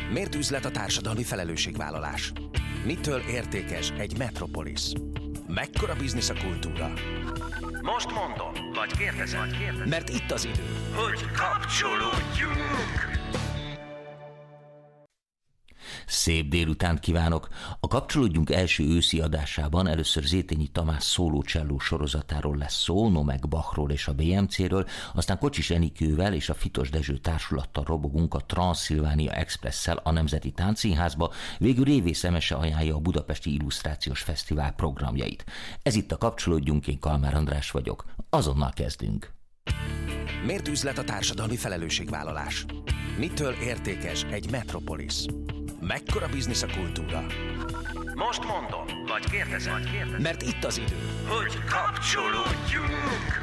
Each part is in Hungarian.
Miért üzlet a társadalmi felelősségvállalás? Mitől értékes egy metropolis? Mekkora biznisz a kultúra? Most mondom, vagy kérdezem. Mert itt az idő, Hogy kapcsolódjunk! Szép délutánt kívánok! A Kapcsolódjunk első őszi adásában először Zétényi Tamás szólócselló sorozatáról lesz szó, no meg Bachról és a BMC-ről, aztán Kocsis Enikővel és a Fitos Dezső társulattal robogunk a Transzilvánia Expresszel a Nemzeti Táncszínházba, végül Révész Emese ajánlja a Budapesti Illusztrációs Fesztivál programjait. Ez itt a Kapcsolódjunk, én Kalmár András vagyok. Azonnal kezdünk! Miért üzlet a társadalmi felelősségvállalás? Mitől értékes egy metropolis? Mekkora biznisz a kultúra? Most mondom, vagy kérdezem. Mert itt az idő, Hogy kapcsolódjunk!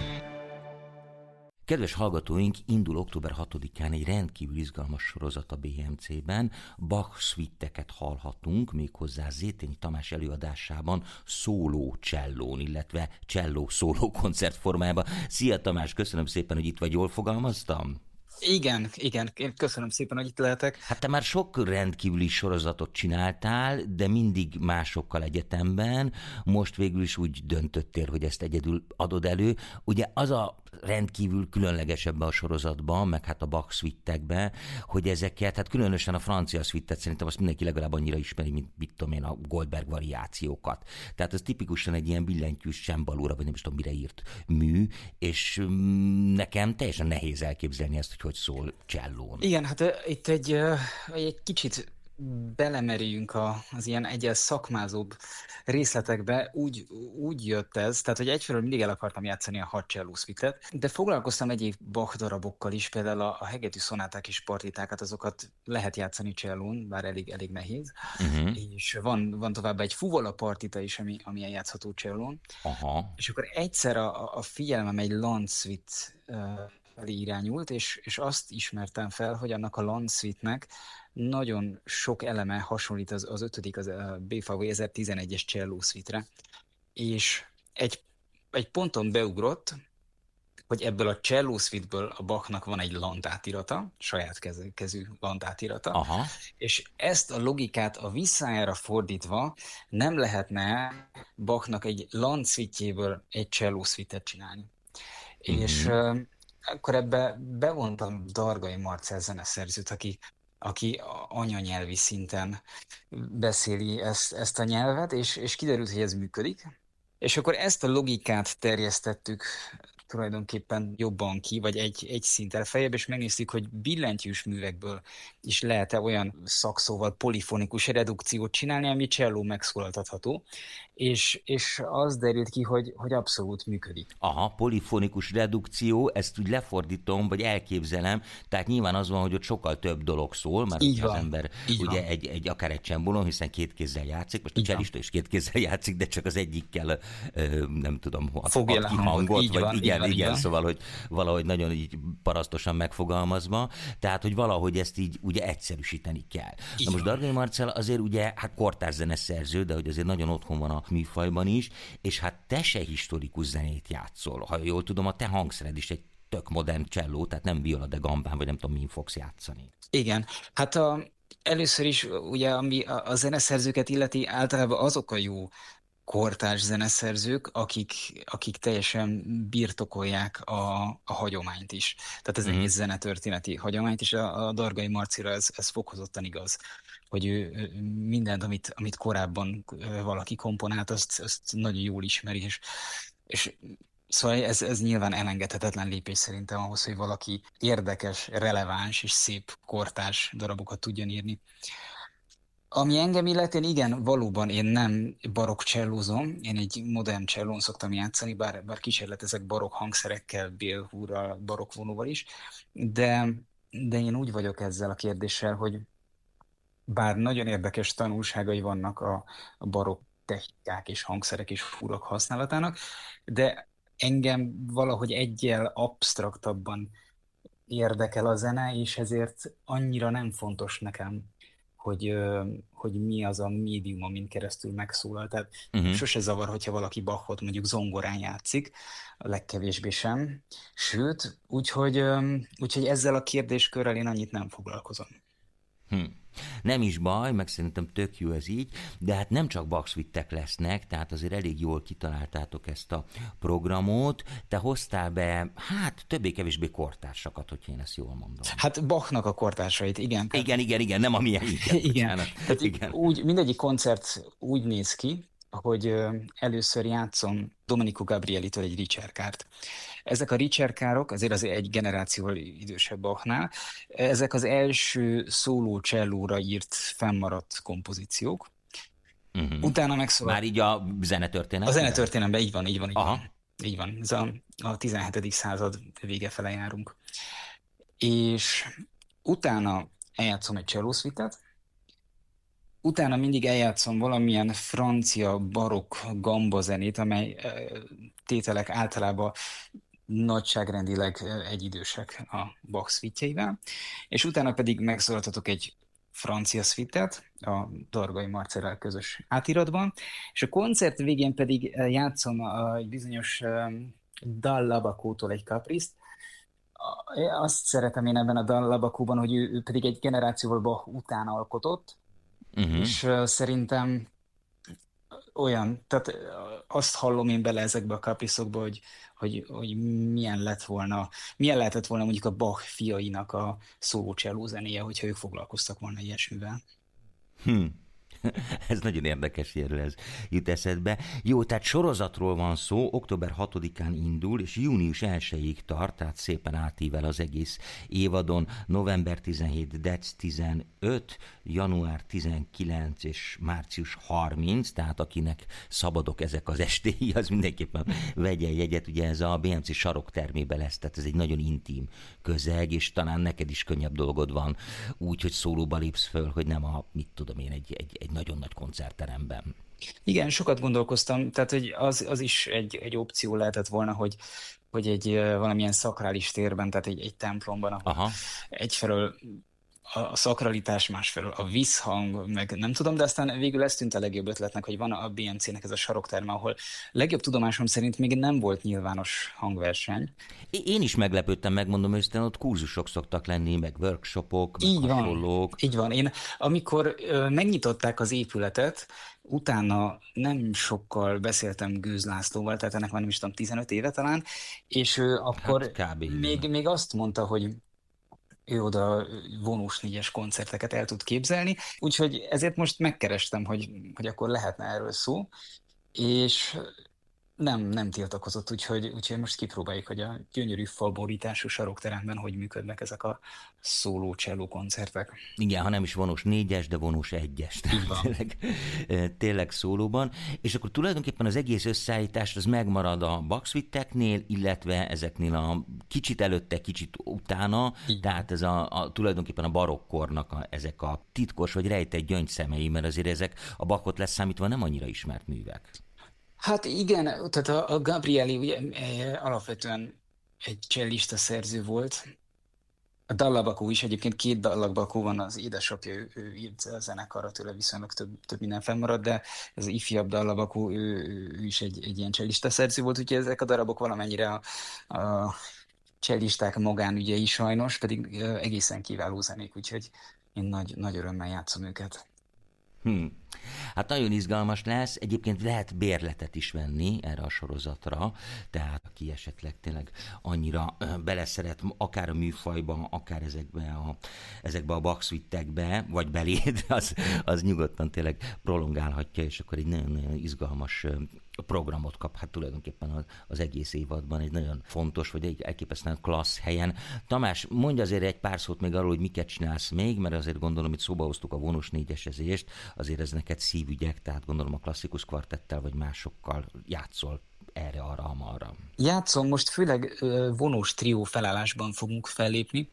Kedves hallgatóink, indul október 6-án egy rendkívül izgalmas sorozat a BMC-ben. Bach szvitteket hallhatunk, méghozzá Zétényi Tamás előadásában szóló csellón, illetve cselló szóló koncert formájában. Szia Tamás, köszönöm szépen, hogy itt vagy, jól fogalmaztam? Igen, én köszönöm szépen, hogy itt lehetek. Hát te már sok rendkívüli sorozatot csináltál, de mindig másokkal egyetemben. Most végül is úgy döntöttél, hogy ezt egyedül adod elő. Ugye az a rendkívül különleges ebben a sorozatban, meg hát a Bach szvittekben, hogy ezeket, hát különösen a francia szvittet szerintem azt mindenki legalább annyira ismeri, mint mit tudom én, a Goldberg variációkat. Tehát ez tipikusan egy ilyen billentyűs csembalóra, vagy nem is tudom mire írt mű, és nekem teljesen nehéz elképzelni ezt, hogy szól csellón. Igen, hát itt egy kicsit belemerüljünk az ilyen egyes szakmázóbb részletekbe, úgy jött ez, tehát hogy egyfelől mindig el akartam játszani a 6 cselló szvitet, de foglalkoztam egyéb Bach darabokkal is, például a hegetű szonáták és partitákat, azokat lehet játszani csellón, bár elég nehéz, és van továbbá egy fuvola partita is, ami eljátszható csellón. Aha. És akkor egyszer a figyelmem egy Landszvit felé irányult, és azt ismertem fel, hogy annak a Landszvitnek nagyon sok eleme hasonlít az ötödik, az a BVV 1011-es csellószvitre, és egy ponton beugrott, hogy ebből a csellószvitből a Bachnak van egy landátirata, saját kezű landátirata, Aha. És ezt a logikát a visszájára fordítva nem lehetne Bachnak egy Landszvitjéből egy csellószvitet csinálni. És akkor ebbe bevontam Dargai Marcell zeneszerzőt, aki anyanyelvi szinten beszéli ezt a nyelvet, és kiderült, hogy ez működik. És akkor ezt a logikát terjesztettük tulajdonképpen jobban ki, vagy egy szinttel feljebb, és megnéztük, hogy billentyűs művekből is lehet-e olyan szakszóval polifonikus redukciót csinálni, ami cselló megszólaltatható, és az derült ki, hogy abszolút működik. Aha, polifonikus redukció, ezt úgy lefordítom, vagy elképzelem, tehát nyilván az van, hogy ott sokkal több dolog szól, már az ember ugye akár egy csembolon, hiszen két kézzel játszik, most a csellista is két kézzel játszik, de csak az egyikkel nem tudom, fogja ki hangot, vagy igen, van. Szóval, hogy valahogy nagyon így parasztosan megfogalmazva, tehát, hogy valahogy ezt így ugye egyszerűsíteni kell. Na most Dargai Marcell azért ugye, hát kortárs zeneszerző, de hogy azért nagyon otthon van a műfajban is, és hát te se historikus zenét játszol. Ha jól tudom, a te hangszered is egy tök modern cselló, tehát nem viola de gambán, vagy nem tudom, min fogsz játszani. Igen, hát először is ugye, ami a zeneszerzőket illeti, általában azok a jó kortárs zeneszerzők, akik teljesen birtokolják a hagyományt is. Tehát az egész zenetörténeti hagyományt, és a Dargai Marcira ez fokozottan igaz, hogy ő mindent, amit korábban valaki komponált, azt nagyon jól ismeri, és szóval ez nyilván elengedhetetlen lépés szerintem ahhoz, hogy valaki érdekes, releváns és szép kortárs darabokat tudjon írni. Ami engem illet, igen, valóban én nem barokk csellózom, én egy modern csellón szoktam játszani, bár kísérletezek barokk hangszerekkel, bélhúrral, barokk vonóval is, de én úgy vagyok ezzel a kérdéssel, hogy bár nagyon érdekes tanulságai vannak a barokk technikák és hangszerek és fúrok használatának, de engem valahogy egyel absztraktabban érdekel a zene, és ezért annyira nem fontos nekem, hogy mi az a médium, amin keresztül megszólal. Tehát sose zavar, hogyha valaki Bachot mondjuk zongorán játszik, a legkevésbé sem. Sőt, úgyhogy ezzel a kérdéskörrel én annyit nem foglalkozom. Hm. Nem is baj, meg szerintem tök jó ez így, de hát nem csak Bach-szvittek lesznek, tehát azért elég jól kitaláltátok ezt a programot. Te hoztál be, hát többé-kevésbé kortársakat, hogyha én ezt jól mondom. Hát Bachnak a kortársait, igen. Igen, nem a miénket. Igen. Tehát Igen. úgy, mindegyik koncert úgy néz ki, hogy először játszom Domenico Gabrielitől egy Ricercart. Ezek a Ricercárok, azért az egy generációval idősebb Bachnál, ezek az első szóló csellóra írt fennmaradt kompozíciók. Utána megszólal... Már így a zenetörténet? A zenetörténelemben így van. Aha. Így van. Ez a 17. század vége fele járunk. És utána eljátszom egy csellószvitet, utána mindig eljátszom valamilyen francia barokk gambazenét, amely tételek általában nagyságrendileg egyidősek a Bach szvitjeivel, és utána pedig megszólaltatok egy francia szvitet a Dargai Marcellel közös átiratban, és a koncert végén pedig játszom egy bizonyos Dall'Abacótól egy kapriszt. Azt szeretem én ebben a Dall'Abacóban, hogy ő pedig egy generációval Bach után alkotott, és szerintem olyan, tehát azt hallom én bele ezekbe a kapriszokba, hogy milyen lehetett volna mondjuk a Bach fiainak a szólócselló zenéje, hogyha ők foglalkoztak volna ilyesmivel. Ez nagyon érdekes, hogy erről ez jut eszedbe. Jó, tehát sorozatról van szó, október 6-án indul, és június 1-ig tart, tehát szépen átível az egész évadon, november 17, dec 15, január 19 és március 30, tehát akinek szabadok ezek az estéi, az mindenképpen vegye jegyet, ugye ez a BMC saroktermében lesz, tehát ez egy nagyon intim közeg, és talán neked is könnyebb dolgod van úgy, hogy szólóba lépsz föl, hogy nem a, mit tudom én, egy nagyon nagy koncertteremben. Igen, sokat gondolkoztam, tehát hogy az is egy opció lehetett volna, hogy egy valamilyen szakrális térben, tehát egy templomban, ahol egyfelől a szakralitás, másfelől a visszhang, meg nem tudom, de aztán végül ez tűnt a legjobb ötletnek, hogy van a BMC-nek ez a sarokterme, ahol legjobb tudomásom szerint még nem volt nyilvános hangverseny. Én is meglepődtem, megmondom őszintén, ott kurzusok szoktak lenni, meg workshopok, meg így hasonlók. Így van. Én amikor megnyitották az épületet, utána nem sokkal beszéltem Gőz Lászlóval, tehát ennek már nem is tudom, 15 éve talán, és ő akkor még azt mondta, hogy ő oda vonós négyes koncerteket el tud képzelni, úgyhogy ezért most megkerestem, hogy akkor lehetne erről szó, és nem tiltakozott, úgyhogy most kipróbáljuk, hogy a gyönyörű falborítású sarokteremben hogy működnek ezek a szóló cselló koncertek. Igen, ha nem is vonós négyes, de vonós egyes. Tényleg szólóban. És akkor tulajdonképpen az egész összeállítás az megmarad a Bach-szvitteknél, illetve ezeknél a kicsit előtte, kicsit utána, tehát ez tulajdonképpen a barokkornak ezek a titkos vagy rejtett gyöngyszemei, mert azért ezek a Bachot leszámítva nem annyira ismert művek. Hát igen, tehát a Gabrieli ugye alapvetően egy csellista szerző volt. A Dall'Abacó is, egyébként 2 Dall'Abacó van, az édesapja, ő írt a zenekarra, tőle viszonylag több minden fennmaradt, de ez az ifjabb Dall'Abacó, ő is egy ilyen csellista szerző volt, úgyhogy ezek a darabok valamennyire a csellisták magánügyei sajnos, pedig egészen kiváló zenék, úgyhogy én nagy örömmel játszom őket. Hát nagyon izgalmas lesz, egyébként lehet bérletet is venni erre a sorozatra, tehát aki esetleg tényleg annyira beleszeret akár a műfajba, akár ezekbe a Bach-szvittekbe, vagy beléd, az nyugodtan tényleg prolongálhatja, és akkor egy nagyon izgalmas programot kap, hát tulajdonképpen az egész évadban egy nagyon fontos, vagy egy elképesztően klassz helyen. Tamás, mondj azért egy pár szót még arról, hogy miket csinálsz még, mert azért gondolom, hogy szóba hoztuk a vonós négyesezést, azért ez neked szívügyek, tehát gondolom a klasszikus kvartettel vagy másokkal játszol erre, arra, amarra. Játszom, most főleg vonós trió felállásban fogunk fellépni,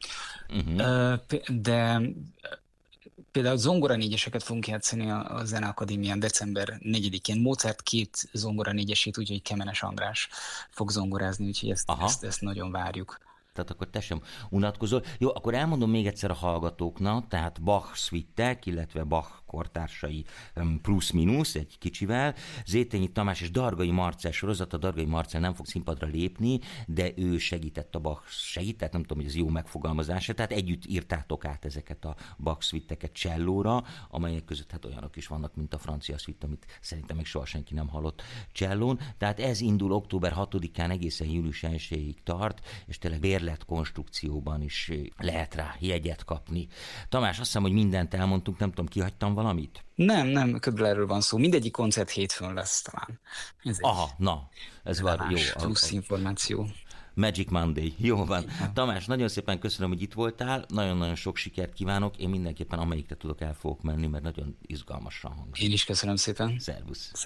de például zongora négyeseket fogunk játszani a Zeneakadémián december 4-én. Mozart 2 zongora négyesét, úgyhogy Kemenes András fog zongorázni, úgyhogy ezt nagyon várjuk. tehát akkor te sem unatkozol. Jó, akkor elmondom még egyszer a hallgatóknak, tehát Bach szvittek, illetve Bach kortársai plusz-minusz egy kicsivel, Zétényi Tamás és Dargai Marcell sorozata. Dargai Marcell nem fog színpadra lépni, de ő segített a Bach, nem tudom, hogy ez jó megfogalmazása, tehát együtt írtátok át ezeket a Bach szvitteket csellóra, amelyek között hát olyanok is vannak, mint a francia szvitt, amit szerintem még soha senki nem hallott csellón. Tehát ez indul október 6-án egészen július 1-ig tart, és tényleg bérletkonstrukcióban is lehet rá jegyet kapni. Tamás, azt hiszem, hogy mindent elmondtunk, nem tudom, kihagytam valamit? Nem, körülbelül erről van szó. Mindegyik koncert hétfőn lesz talán. Aha, na, ez van jó. Plusz információ. Magic Monday. Jó van. Tamás, nagyon szépen köszönöm, hogy itt voltál, nagyon-nagyon sok sikert kívánok, én mindenképpen amelyikre tudok el fogok menni, mert nagyon izgalmasan hangzik. Én is köszönöm szépen. Szervusz.